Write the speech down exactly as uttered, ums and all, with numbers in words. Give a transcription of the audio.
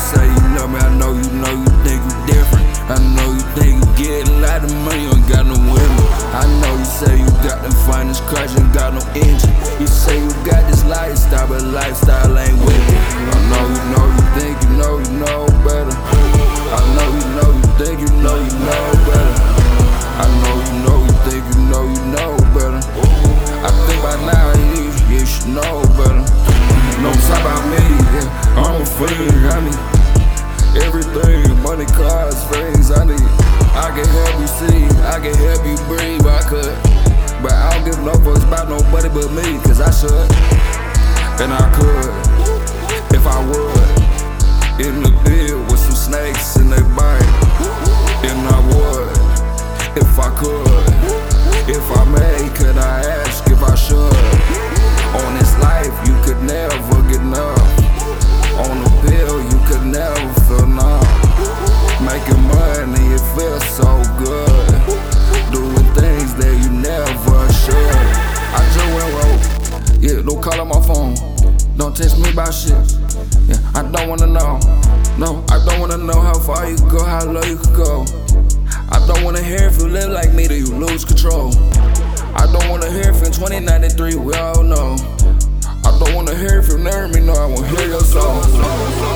say you love me, I know you know you think you different. I know you think you get a lot of money, you ain't got no women. I know you say you got the finest cars, you ain't got no engine. You say you got this lifestyle, but lifestyle ain't with it. I know you know you think you know you know better. I know you know you think you know you know better. I know you know you think you know you know better. I think by now you, you should know better. No talk about me, yeah, I'm a fiend, I need everything, money, cars, things I need. I can help you see, I can help you breathe, I could. But I don't give no fucks about nobody but me, cause I should. And I could, if I would. In the field with some snakes in their bite. And I would, if I could. If I may, could I ask if I should? On this life, you could never get enough. On the bill, you could never feel numb. Making money, it feels so good. Doing things that you never should. I just went rogue. Yeah, don't call up my phone. Don't text me about shit. Yeah, I don't wanna know. No, I don't wanna know how far you could go, how low you could go. I don't wanna hear if you live like me, do you lose control. I don't wanna hear if in twenty ninety-three we all know. I don't wanna hear if you never me, no, I won't hear your soul.